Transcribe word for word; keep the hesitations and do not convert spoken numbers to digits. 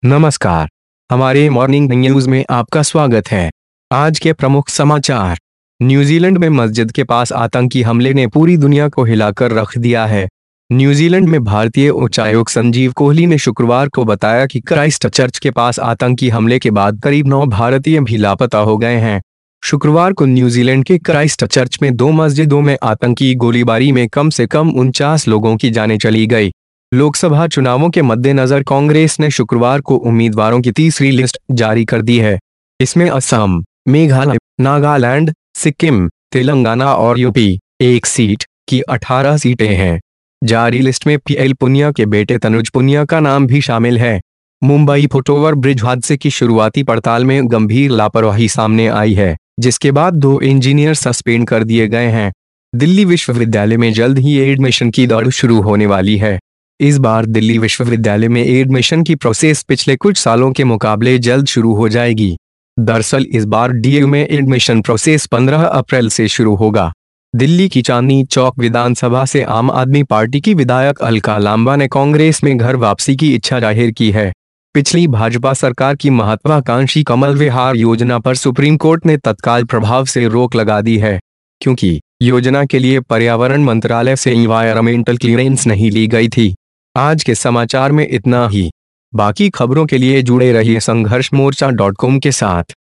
नमस्कार। हमारे morning news में आपका स्वागत है। आज के प्रमुख समाचार। न्यूजीलैंड में मस्जिद के पास आतंकी हमले ने पूरी दुनिया को हिलाकर रख दिया है। न्यूजीलैंड में भारतीय उच्चायुक्त संजीव कोहली ने शुक्रवार को बताया कि क्राइस्ट चर्च के पास आतंकी हमले के बाद करीब नौ भारतीय भी लापता हो गए हैं। शुक्रवार को न्यूजीलैंड के क्राइस्ट चर्च में दो मस्जिदों में आतंकी गोलीबारी में कम से कम उनचास लोगों की जानें चली गई। लोकसभा चुनावों के मद्देनजर कांग्रेस ने शुक्रवार को उम्मीदवारों की तीसरी लिस्ट जारी कर दी है। इसमें असम, मेघालय, नागालैंड, सिक्किम, तेलंगाना और यूपी एक सीट की अठारह सीटें हैं। जारी लिस्ट में पीएल पुनिया के बेटे तनुज पुनिया का नाम भी शामिल है। मुंबई फुटओवर ब्रिज हादसे की शुरुआती पड़ताल में गंभीर लापरवाही सामने आई है, जिसके बाद दो इंजीनियर सस्पेंड कर दिए गए हैं। दिल्ली विश्वविद्यालय में जल्द ही एडमिशन की दौड़ शुरू होने वाली है। इस बार दिल्ली विश्वविद्यालय में एडमिशन की प्रोसेस पिछले कुछ सालों के मुकाबले जल्द शुरू हो जाएगी। दरअसल इस बार डीयू में एडमिशन प्रोसेस पंद्रह अप्रैल से शुरू होगा। दिल्ली की चांदनी चौक विधानसभा से आम आदमी पार्टी की विधायक अलका लांबा ने कांग्रेस में घर वापसी की इच्छा जाहिर की है। पिछली भाजपा सरकार की महत्वाकांक्षी कमल विहार योजना पर सुप्रीम कोर्ट ने तत्काल प्रभाव से रोक लगा दी है, क्योंकि योजना के लिए पर्यावरण मंत्रालय से एनवायरमेंटल क्लीयरेंस नहीं ली गई थी। आज के समाचार में इतना ही। बाकी खबरों के लिए जुड़े रहिए संघर्ष मोर्चा डॉट कॉम के साथ।